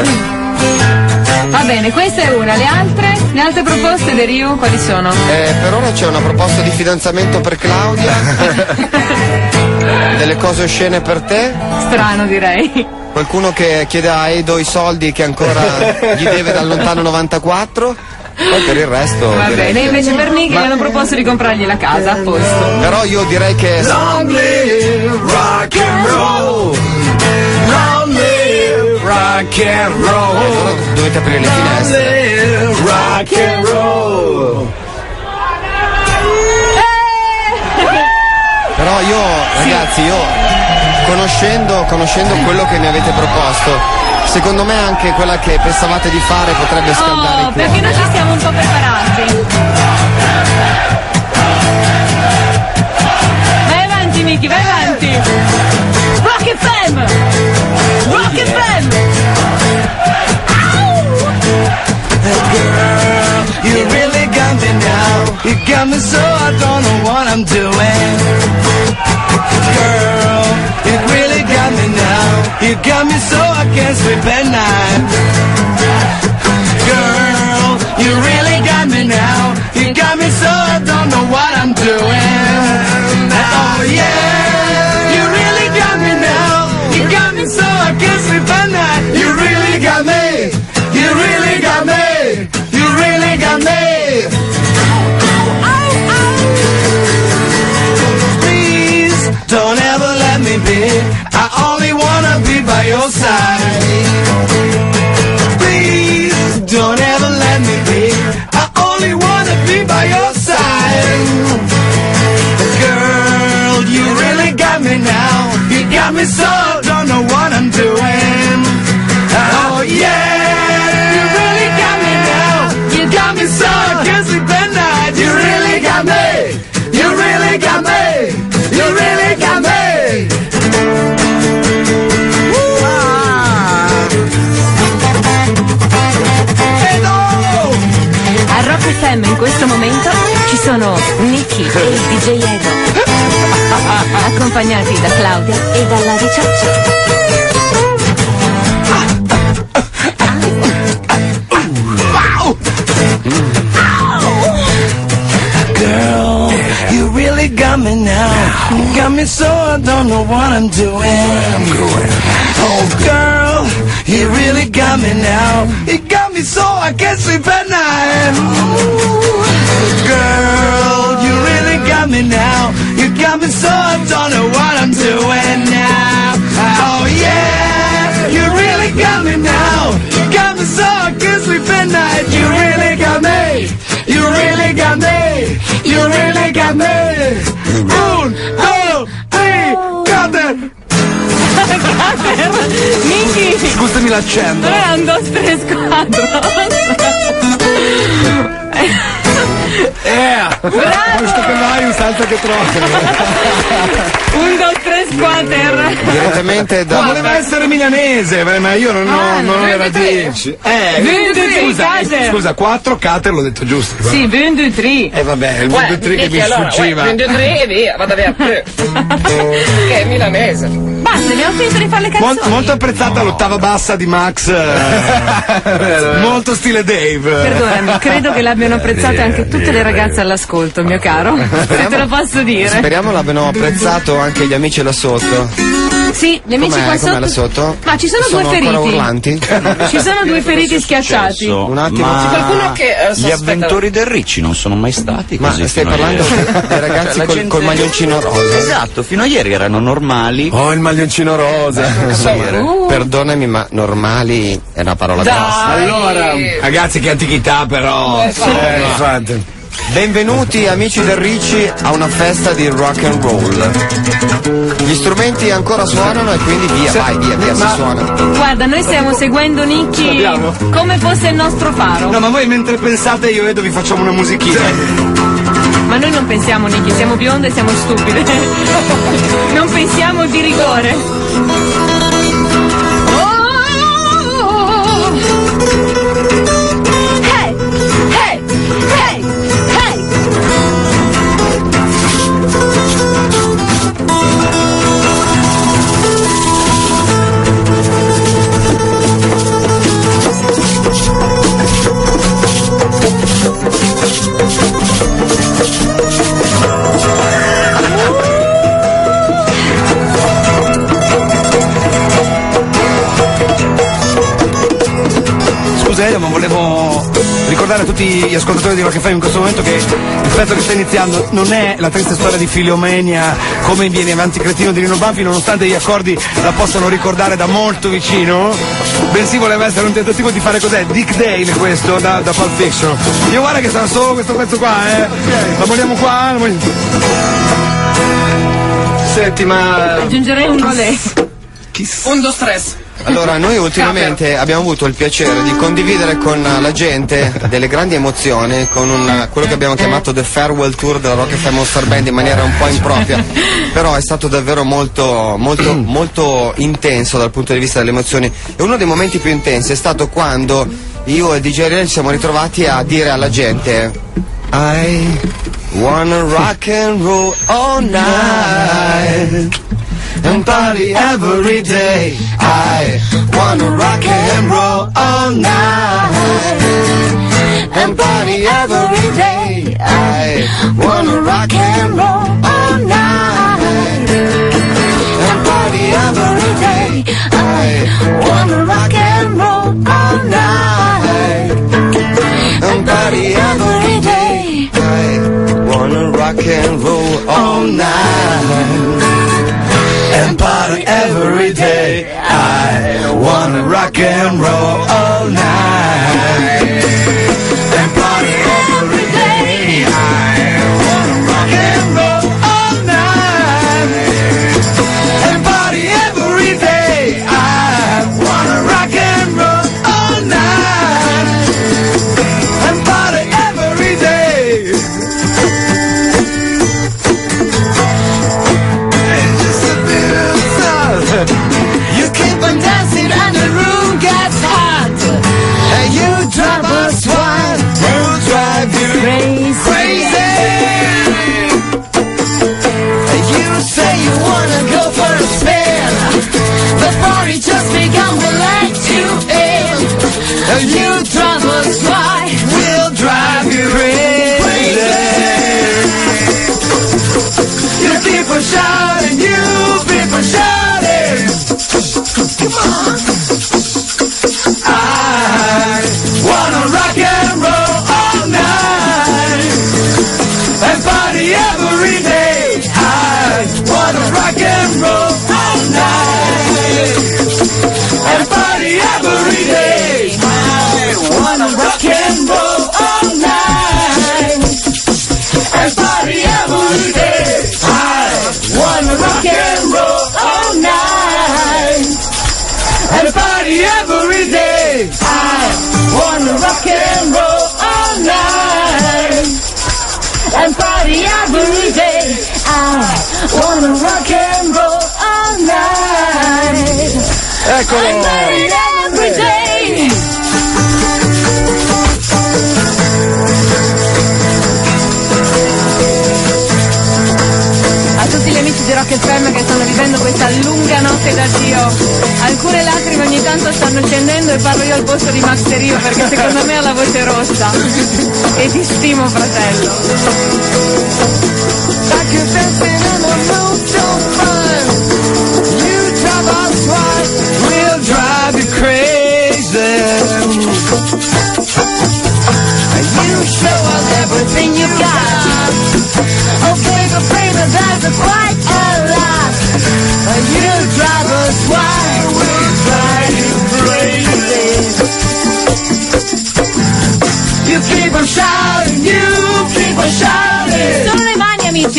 Va bene, questa è una. Le altre? Le altre proposte, Derio, quali sono? Eh, per ora c'è una proposta di fidanzamento per Claudia. Delle cose oscene per te. Strano, direi. Qualcuno che chiede a Edo i soldi che ancora gli deve dal lontano novantaquattro. Poi per il resto. Va direi bene, che- invece per Nick gli hanno proposto di comprargli la casa, a posto. Però io direi che. Long live rock and roll. Long live rock and roll. Allora dovete aprire le Long finestre. live rock and roll. Però io, ragazzi, io conoscendo, conoscendo quello che mi avete proposto, secondo me anche quella che pensavate di fare potrebbe scaldare Oh, il perché cuore. noi ci siamo un po' preparati. Vai avanti, Nicky, vai avanti. Rock F M! Rock F M! You really got me now. You got me so I don't know what I'm doing. Girl, you really got me now. You got me so I can't sleep at night. Girl, you really got me now. You got me so I don't know what I'm doing. Oh yeah, you really got me now. You got me so I can't sleep at night. You really got me. You really got me. You really got me. Please don't ever let me be. I only wanna be by your side. Please don't ever let me be. I only wanna be by your side. Girl, you really got me now. You got me so I don't know what I'm doing. Oh yeah, you really got me now. You got me so I can't sleep at night. You really got me. You really got me. You really got me. Woo, ah. Hey, no. A Rock F M in questo momento ci sono Nicky e il D J Edo, accompagnati da Claudia e dalla Ricciaccia. Girl, you really got me now. You got me so I don't know what I'm doing. Oh, girl, you really got me now. You got me me so I can't sleep at night. Ooh, girl, you really got me now. You got me so I don't know what I'm doing now. Oh yeah, you really got me now. You got me so I can't sleep at night. You really got me. You really got me. You really got me. Un, due, tre, cutter. Nicky! Scusami l'accento. Non era un dos tre squadro. Eh! Questo che vai un salto che trovi. Un dos tre squatter. Direttamente da. Ma voleva essere milanese, ma io non, Ah, non, non no. era dieci. Eh, ventutré scusa, Cater. scusa, quattro Cater l'ho detto giusto. Sì, ventitré. E eh, vabbè, il ventitré che mi sfuggiva. ventitré e via, vada via. Che è milanese. Basta, abbiamo finito di fare le canzoni. Molto, molto apprezzata l'ottava bassa di Max. eh, molto stile Dave. Perdonami, credo che l'abbiano apprezzato anche tutte le ragazze all'ascolto, mio caro. Se te lo posso dire. Speriamo l'abbiano apprezzato anche gli amici là sotto. Sì, gli amici Com'è, qua com'è sotto. là sotto? Ma ci sono, Sono due ancora feriti. urlanti? Ci sono due feriti schiacciati. Un attimo. Ma C'è qualcuno che, eh, gli aspetta. avventori del Ricci non sono mai stati Ma così. stai fino a parlando ieri. dei ragazzi La col, gente- col maglioncino rosa? Esatto, fino a ieri erano normali. Oh, il maglioncino rosa. Uh. Perdonami, ma normali è una parola Dai. grossa. Allora, ragazzi, che antichità però. Eh, sì. Eh, infatti. Benvenuti amici del Ricci a una festa di rock and roll. Gli strumenti ancora suonano e quindi via, vai, via, via, si suona. Guarda, noi stiamo seguendo Nicky come fosse il nostro faro. No, ma voi mentre pensate io e Edo vi facciamo una musichina. Ma noi non pensiamo, Nicky, siamo bionde e siamo stupide. Non pensiamo di rigore. Hey, hey, hey, hey. Scusa Elio, ma volevo ricordare a tutti gli ascoltatori di Rock F M in questo momento che il pezzo che sta iniziando non è la triste storia di Filiomenia come in Vieni avanti cretino di Rino Banfi, nonostante gli accordi la possano ricordare da molto vicino, bensì voleva essere un tentativo di fare cos'è? Dick Dale questo da, da Pulp Fiction. Io guarda che sarà solo questo pezzo qua, eh. La vogliamo qua? La vogliamo... Senti, ma... Aggiungerei un rolè. Un, dos, tres. Allora, noi ultimamente abbiamo avuto il piacere di condividere con la gente delle grandi emozioni con un, quello che abbiamo chiamato The Farewell Tour della Rock F M All Star Band in maniera un po' impropria, però è stato davvero molto, molto, molto intenso dal punto di vista delle emozioni, e uno dei momenti più intensi è stato quando io e D J Ariel ci siamo ritrovati a dire alla gente I wanna rock and roll all night and party every day. I wanna rock and roll all night and party every day. I wanna rock and roll all night and party every day. I wanna rock and roll all night and party every day. I wanna rock and roll all night and party every day. I wanna rock and roll all night and party every day. I wanna rock and roll all night and party every day. I wanna rock and roll all night and party every day. It's just a bit of love. You keep on dancing and the room gets hot. Wanna rock and roll all night. Eccolo! I'm married every day. A tutti gli amici di Rock F M che stanno vivendo questa lunga notte d'addio, alcune lacrime ogni tanto stanno scendendo e parlo io al posto di Max Rio perché secondo me ha la voce rossa e ti stimo, fratello. Like you're dancing in a mood so fun. You drive us wild, we'll drive you crazy. You show us everything you got. Oh baby, baby, that's quite a lot. You drive us wild, we'll drive you crazy. You keep on shouting, you keep on shouting. Sono le mani, amici.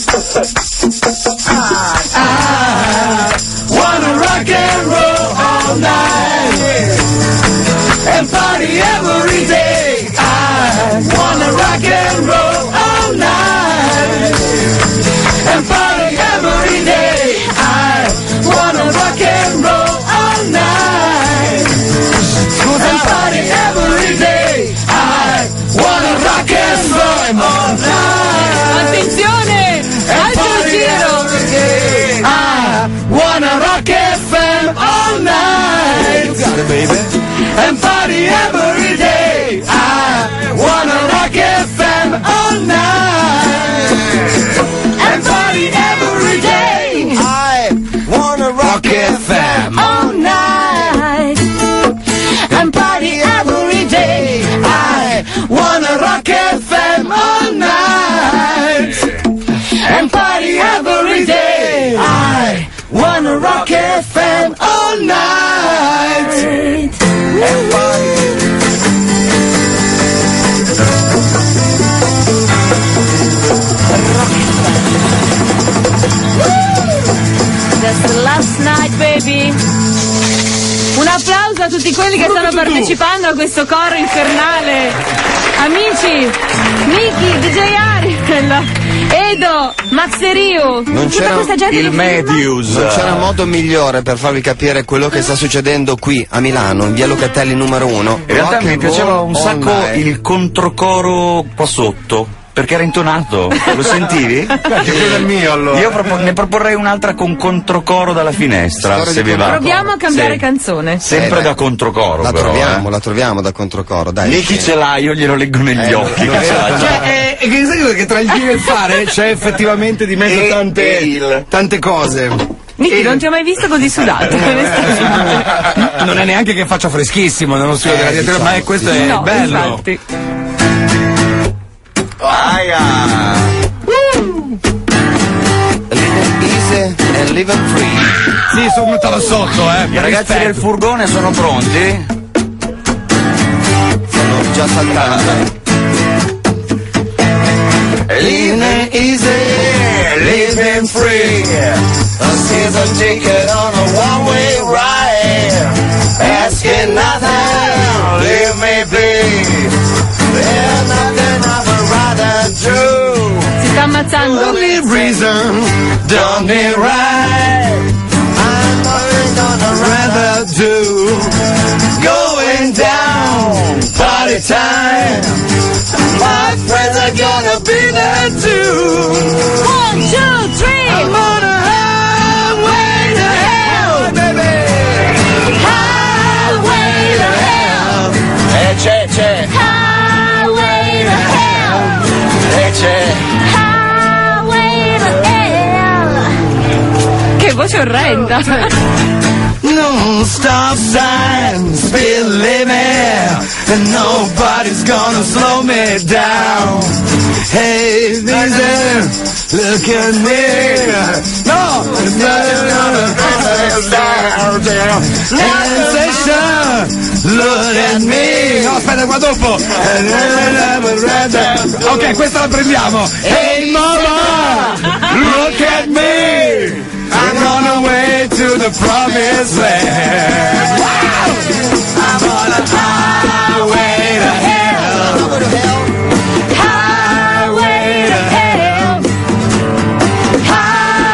I, I wanna rock and roll all night and party every day. I wanna rock and roll all night and party every day. I wanna rock and roll all night and party every day. I wanna rock and roll all night. Attenzione! Altro giro! I wanna rock F M all night and party every day. I wanna rock F M all night and party every day. I wanna rock F M all night and party every day. I wanna rock F M all night and party every day. I wanna rock F M all night and party. That's the last night, baby. Un applauso a tutti quelli che stanno partecipando a questo coro infernale. Amici, Miki, D J Ariel, Edo, Max Rio, Non tutta c'era questa gente il che Medius. Non c'era modo migliore per farvi capire quello che sta succedendo qui a Milano, in via Locatelli numero uno. In realtà Rock mi and piaceva roll un all sacco night. il controcoro qua sotto. Perché era intonato, lo sentivi? Quello è il mio allora. Io propo- ne proporrei un'altra con controcoro dalla finestra, Storia se di vi va. Proviamo a cambiare Sì. canzone. Sempre Eh, dai. da controcoro, La però, troviamo, eh. la troviamo da controcoro, dai. Nichi ce l'ha, io glielo leggo negli Eh, occhi. lo che vedo. ce l'ha già. Cioè, è, è che sai che tra il dire e il fare c'è effettivamente di mezzo E- tante, e il- tante cose. Miki, non ti ho mai visto così sudato. onestamente. Non è neanche che faccia freschissimo nello studio Eh, della dietro, diciamo, ma è, questo è No, bello. infatti. Aia. Living easy and living free. Sì, sono buttato sotto, eh. I ragazzi Rispetto. del furgone sono pronti? Sono già saltando. Living easy, living free. A season ticket on a one-way ride. Asking nothing, leave me be. There's nothing I would rather do. Si sta ammazzando. Only reason, Done me right. I'm nothing I'd rather do. Going down, party time. My friends are gonna be there too. One, two, three. I'm on a highway to hell, baby. Highway to hell. Eh, c'è, c'è. Highway to hell. Eh, c'è. Highway to hell. Che voce orrenda. No stop signs, speed limit, and nobody's gonna slow me down. Hey, listen, look at me. No, it's sensation, look at me. No, aspetta, qua dopo. Ok, questa la prendiamo. Hey, mama, look at me. I'm on the way to the promised land. I'm on a highway to hell. Highway to hell.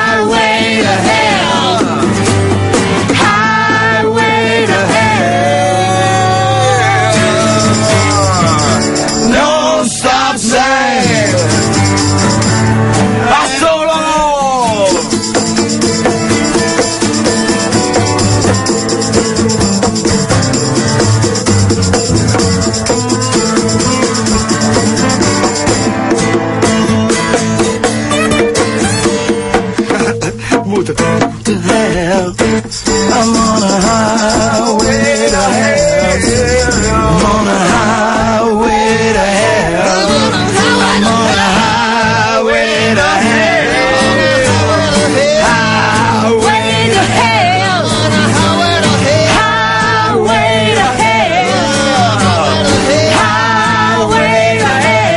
to, to hell. I'm on a highway to hell. I'm on a highway to hell. I'm on a highway to hell. Highway to hell. Highway to hell. Highway to hell. Highway to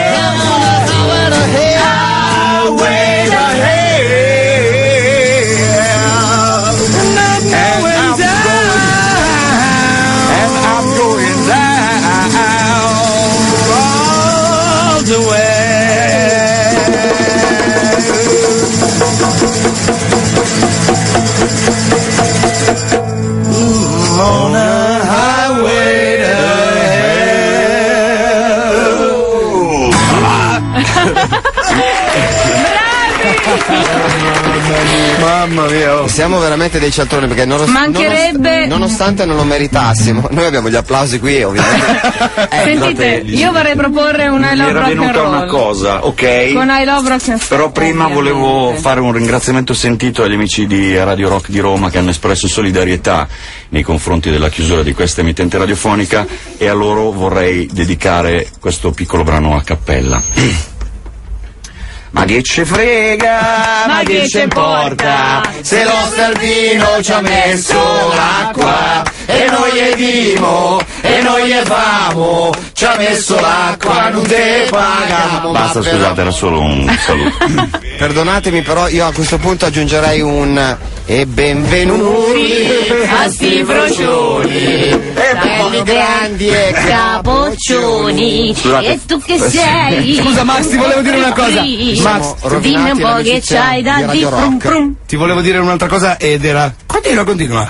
on a highway to Mamma mia, oh. Siamo veramente dei cialtroni perché non, Mancherebbe- nonost- nonostante non lo meritassimo, noi abbiamo gli applausi qui ovviamente. Sentite, io vorrei proporre un I Mi Love era Rock and venuta una Roll. cosa, ok? Con I Love Rock and Roll. Però prima volevo fare un ringraziamento sentito agli amici di Radio Rock di Roma che hanno espresso solidarietà nei confronti della chiusura di questa emittente radiofonica e a loro vorrei dedicare questo piccolo brano a cappella. Ma che ce frega, ma che ce importa, se lo Salvino ci ha messo l'acqua, e noi gli dimo, e noi gli famo, ci ha messo l'acqua, non te pagamo. Basta, ma però- scusate, era solo un saluto. Perdonatemi, però io a questo punto aggiungerei un e benvenuti a sti frocioni, belli grandi e capoccioni. Scusate. E tu che sei? Scusa Max, ti volevo dire una cosa. Max, dimmi un po' che c'hai da dire. Prum, prum. Ti volevo dire un'altra cosa ed era. Continua, continua.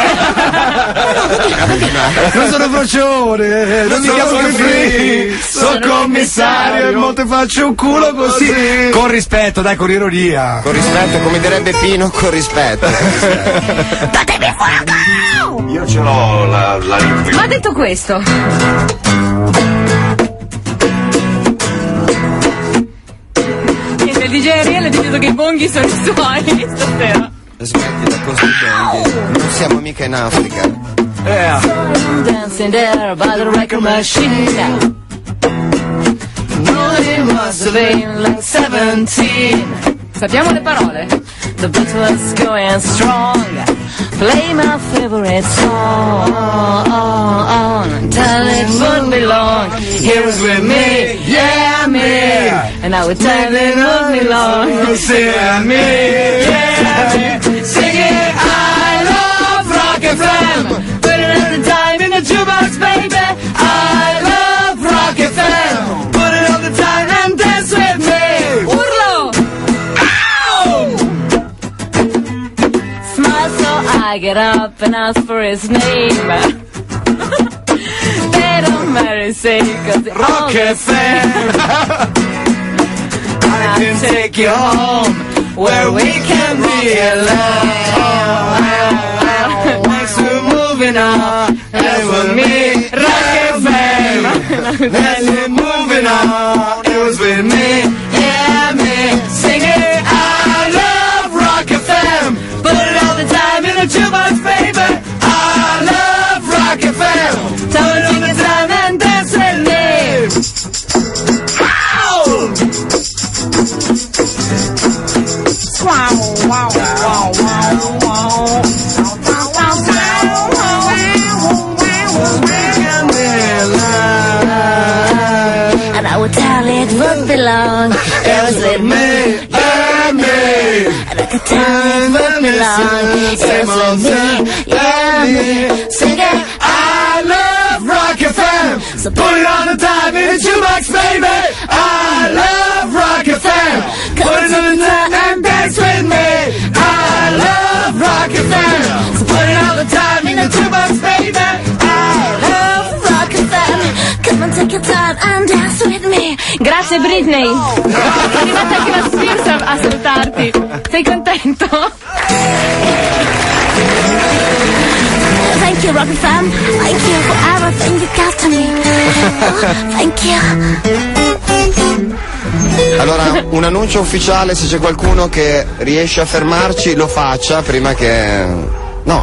Non sono frocione, non mi chiamo free, sono commissario e mo te faccio un culo così. Con rispetto, dai, con ironia. Con rispetto, come direbbe Pino, con rispetto. Io ce l'ho la, la Ma detto questo, niente, il D J Ariel ha deciso che i bonghi sono i suoi stasera. Smettila così, Benji. Non siamo mica in Africa. I'm dancing there by the record machine. No, it must have been like seventeen. Sappiamo le parole. The beat was going strong. Play my favorite song. Tell it would belong. Here was with me, yeah me. And I would tell it would belong. Say me, yeah me. Sing it, I love Rock F M. Put it all the time in the jukebox, baby. I love Rock F M. Put it all the time and dance with me. Urlo! Smile so I get up and ask for his name. They don't matter, say, cause it's Rock F M. I can take you home where we can be alone. Next we're moving on, and with me, Rock F M. Next we're moving on, it was with me, yeah me. Sing it, I love Rock F M. Put it all the time in the jukebox, baby. I love Rock F M. Tell it all the time and dance with me. Ow! Wow, wow, wow, wow, wow. and I would tell it would belong. It was with me, yeah me. And I could tell it would belong. It was with me, yeah me. Sing it, I love Rock F M. So put it on the time in the jukebox, baby. I love Rock F M. Put it on the time and dance with me. I love Rock F M. So put it on the time in the jukebox, baby. I love Rock F M. Come and take your time and dance with me. Grazie Britney. È arrivata anche la Spears a, a salutarti. Sei contento? Thank you, Rock F M. Thank you for everything you got to me. Oh, thank you. Allora, un annuncio ufficiale, se c'è qualcuno che riesce a fermarci lo faccia prima che... No.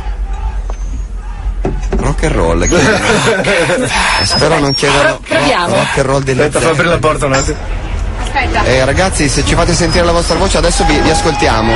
Rock and roll. Spero non chiedano Proviamo. rock and roll delle Aspetta, fa aprire la porta un attimo. Aspetta. Eh, ragazzi, se ci fate sentire la vostra voce adesso vi, vi ascoltiamo.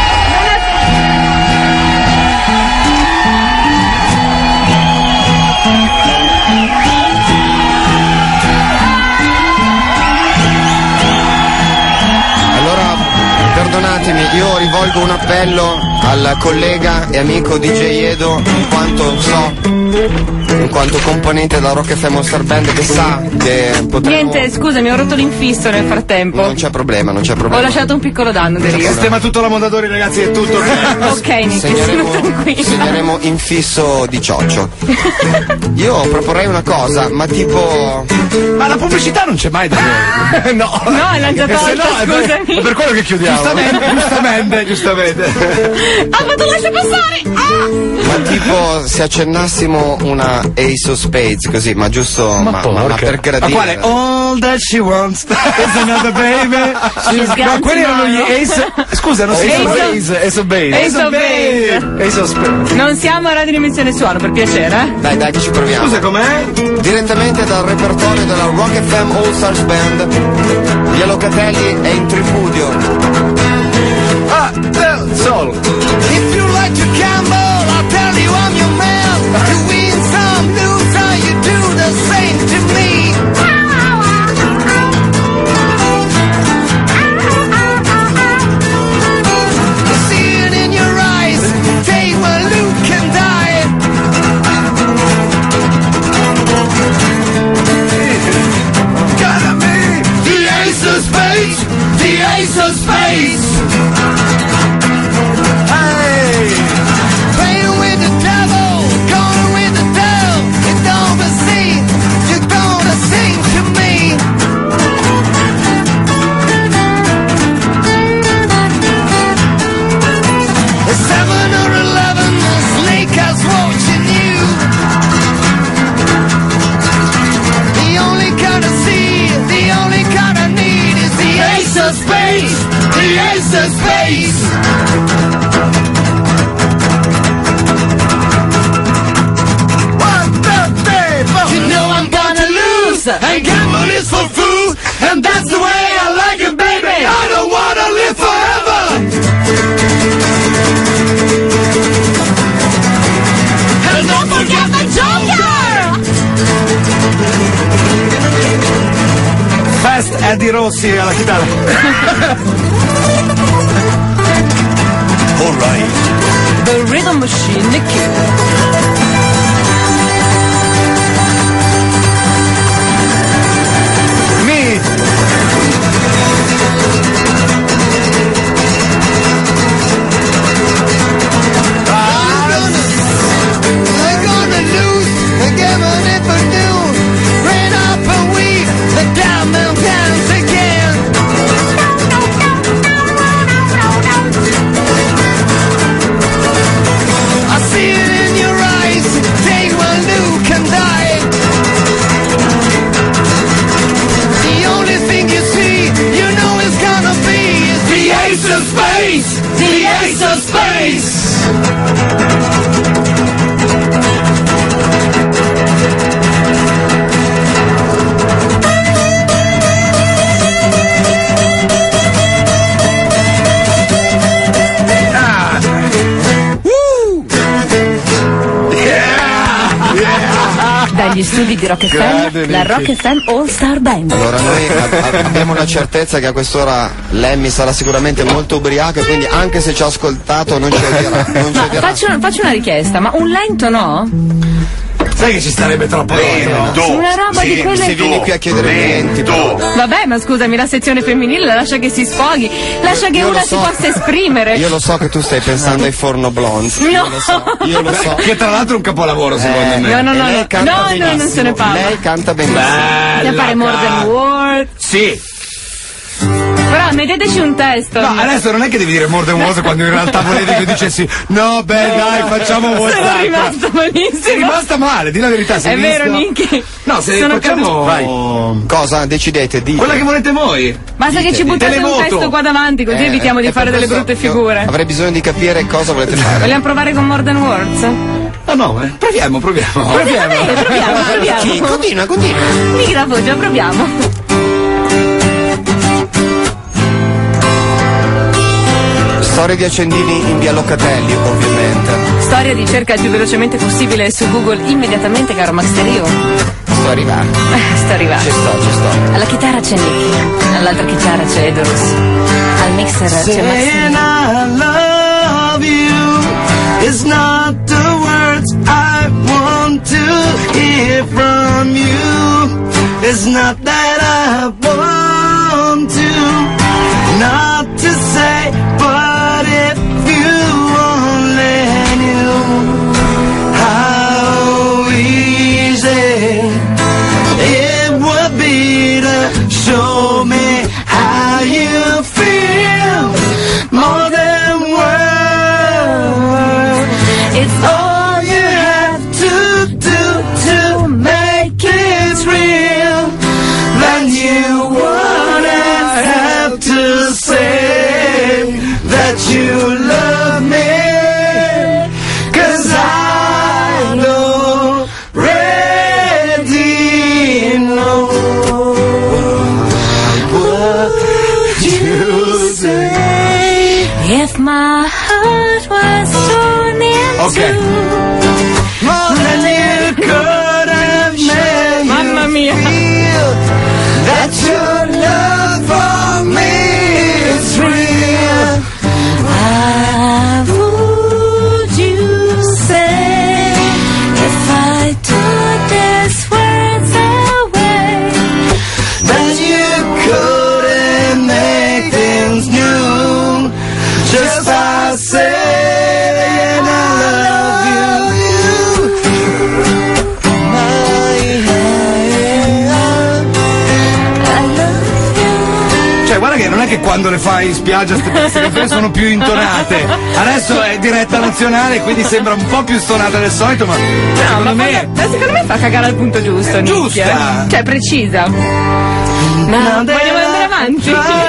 Allora, perdonatemi, io rivolgo un appello al collega e amico D J Edo, in quanto so, in quanto componente della Rock F M All Star Band, che sa che potremmo... Niente, scusami, ho rotto l'infisso nel frattempo. Non c'è problema, non c'è Ho problema. lasciato un piccolo danno, Derio. Sistema tutto la Mondadori, ragazzi, è tutto. Ok, Nicky, sono Segneremo, tranquilla. segneremo infisso di cioccio. Io proporrei una cosa, ma tipo... Ma la pubblicità non c'è mai da noi. No. No, l'hanno già Perché se tolta, no, è per- scusami. È per quello che chiudiamo. Giustamente, giustamente, giustamente. Ah, ma tu lascia passare! Ah! Ma tipo se accennassimo una Ace of Spades così, ma giusto, ma, ma, ma porca. per Ma gradire. quale? All that she wants is another baby. She's got No, quelli erano gli tomorrow. Ace. Scusa, non si Ace chiama of- Ace, Ace of Base. Ace of Base. Ace of Spades. Non siamo a Radio Dimensione Suono, per piacere, eh? Dai, dai, che ci proviamo. Scusa, com'è? Direttamente dal repertorio della Rock F M All Stars Band, Gli Locatelli è in tripudio. Ah, eh, solo. If you like to gamble, I'll tell you I'm your man. You win some, lose some, you do the same to me. I see it in your eyes, take one look and die. Gotta be the ace of spades, the ace of spades. Playing with the devil, going with the devil. You don't believe, you're gonna sing to me. At seven or eleven, the snake is watching you. The only kind I see, the only kind I need is the ace of spades, the ace of spades. You know I'm gonna lose, and gamble is for food, and that's the way I like it, baby. I don't wanna live forever. And don't forget the Joker. Fast Eddie Rossi alla chitarra. All right. The Rhythm Machine, Nicky. Me. They're gonna lose, they're giving it for new. Rain up a week, the diamond dance again. I see it in your eyes, take one look and die. The only thing you see, you know it's gonna be is the ace of spades, the ace of spades. Dagli studi di Rock F Grande, M, la Nicky. Rock F M All Star Band. Allora noi a- a- abbiamo la certezza che a quest'ora Lemmy sarà sicuramente molto ubriaco e quindi anche se ci ha ascoltato non ci odierà. Non ci Ma odierà. faccio, faccio una richiesta, ma un lento no? Sai che ci starebbe troppo Lento. Una roba Sì, di quelle- Se vieni qui a chiedere niente, Lento. Vabbè, ma scusami, la sezione femminile lascia che si sfoghi, lascia che Io una lo si so. possa esprimere. Io lo so che tu stai pensando ai Forno Blondes. No. Io lo so, io lo so. Che tra l'altro è un capolavoro secondo Eh, me. No, no, E no, lei no, canta no, no, benissimo. non se ne parla. Lei canta benissimo. Bisogna fare more than words. Sì. Però metteteci un testo. No, adesso non è che devi dire more than words quando in realtà volevi che dicessi no, beh, dai, facciamo WhatsApp. Sono rimasta malissimo. Sei rimasta male, di la verità. Sei È vero, visto? Nicky. No, se Sono facciamo. Vai. Cosa? Decidete, dite. Quella che volete voi. Basta che ci buttate un Televoto. testo qua davanti, così Eh, evitiamo di è fare per delle questo brutte che io figure. Avrei bisogno di capire cosa volete fare. Vogliamo provare con More Than Words? No, no, eh. Proviamo, proviamo. Proviamo, proviamo, proviamo. Sì, continua, continua. Nicky da Foggia, proviamo. Storia di accendini in via Locatelli, ovviamente. Storia di cerca il più velocemente possibile su Google immediatamente, caro Max Terio. Sto arrivando. Eh, sto arrivando. Ci sto, ci sto. Alla chitarra c'è Nicky, all'altra chitarra c'è Edorus, al mixer c'è Max Saying I love you is not the words I want to hear from you. It's not that I want to, not to say, but if you only knew how easy it would be to show me how you feel more than words. It's all you have to do to make it real. Then you wouldn't have to say that you love me, 'cause I know, already know what you say. If my heart was torn in Ok. More than you could have made. Mamma mia. Feel that your love for me is real. What would you say if I took these words away? That you couldn't make things new just by saying I love you. Cioè, guarda che non è che quando le fai in spiaggia queste queste canzoni sono più intonate. Adesso è diretta nazionale, quindi sembra un po' più stonata del solito, ma No, secondo ma, me. fa- ma secondo me fa cagare al punto giusto, Nicky. Giusta. Cioè, precisa. Ma vogliamo andare avanti?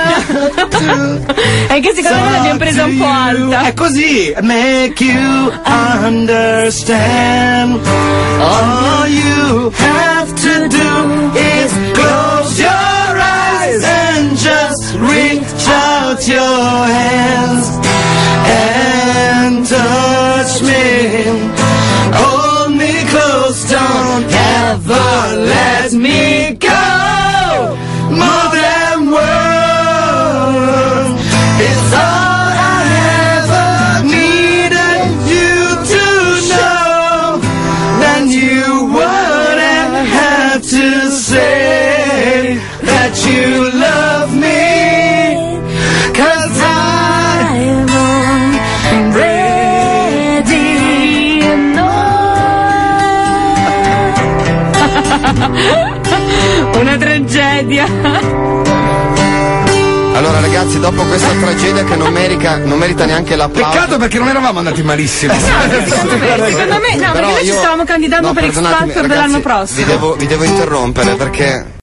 È che secondo me l'abbiamo presa un po' alta. È così. Make you understand. All you have to do is close your eyes and just reach out your hands and touch me. Hold me close, don't ever let me go. More than words, it's all I ever needed you to know. Then you wouldn't have to say that you love me, 'cause I'm already know. Una tragedia. Allora ragazzi, dopo questa tragedia che non merita, non merita neanche l'applauso. Peccato perché non eravamo andati malissimo. Secondo me, secondo me, no, Però perché noi ci io- stavamo candidando no, per X perdonatemi, Factor ragazzi, dell'anno prossimo. Vi devo, vi devo interrompere perché